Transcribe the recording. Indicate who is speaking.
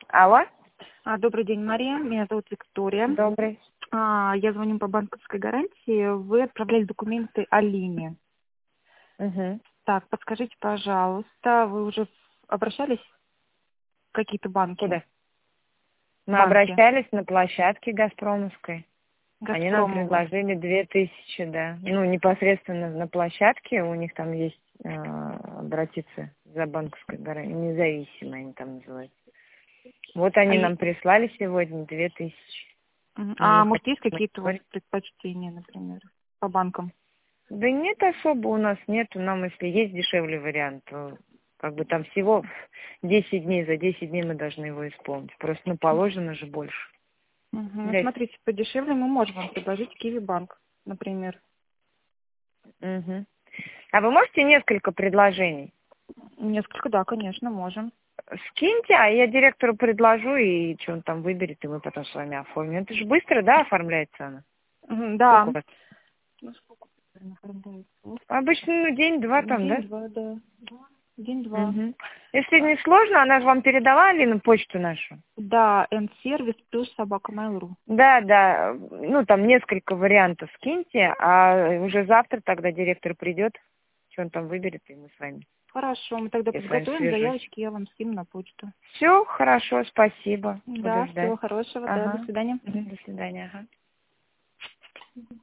Speaker 1: Алло?
Speaker 2: Добрый день, Мария. Меня зовут Виктория.
Speaker 1: Добрый.
Speaker 2: Я звоню по банковской гарантии. Вы отправляли документы Алине.
Speaker 1: Угу.
Speaker 2: Так, подскажите, пожалуйста, вы уже обращались в какие-то банки?
Speaker 1: Куда? Мы
Speaker 2: Банки.
Speaker 1: обращались на площадке Газпромовской. Они нам
Speaker 2: Газпромовой.
Speaker 1: предложили 2000, да. Ну, непосредственно на площадке у них там есть обратиться за банковской гарантией. Независимые они там называются. Вот они нам прислали сегодня 2000.
Speaker 2: Может, есть какие-то у вас предпочтения, например, по банкам?
Speaker 1: Да нет, особо у нас нету. Нам, если есть дешевле вариант, то как бы там всего 10 дней. За 10 дней мы должны его исполнить. Просто, положено же больше.
Speaker 2: Смотрите, подешевле мы можем вам предложить Киви-банк, например.
Speaker 1: Угу. А вы можете несколько предложений?
Speaker 2: Несколько, да, конечно, можем.
Speaker 1: Скиньте, а я директору предложу, и что он там выберет, и мы потом с вами оформим. Это же быстро, да, оформляется она?
Speaker 2: Да.
Speaker 1: Сколько у вас?
Speaker 2: Сколько оформляется?
Speaker 1: Обычно день-два там, да?
Speaker 2: День-два, да. День-два.
Speaker 1: Угу. Если не сложно, она же вам передала, Алина, почту нашу?
Speaker 2: Да, N-сервис плюс собака Mail.ru.
Speaker 1: Да. Ну, там несколько вариантов скиньте, а уже завтра тогда директор придет, что он там выберет, и мы с вами.
Speaker 2: Хорошо, мы тогда подготовим заявочки, я вам скину на почту.
Speaker 1: Все, хорошо, спасибо.
Speaker 2: Да,
Speaker 1: Буду ждать.
Speaker 2: всего хорошего, да, до свидания.
Speaker 1: До свидания, ага.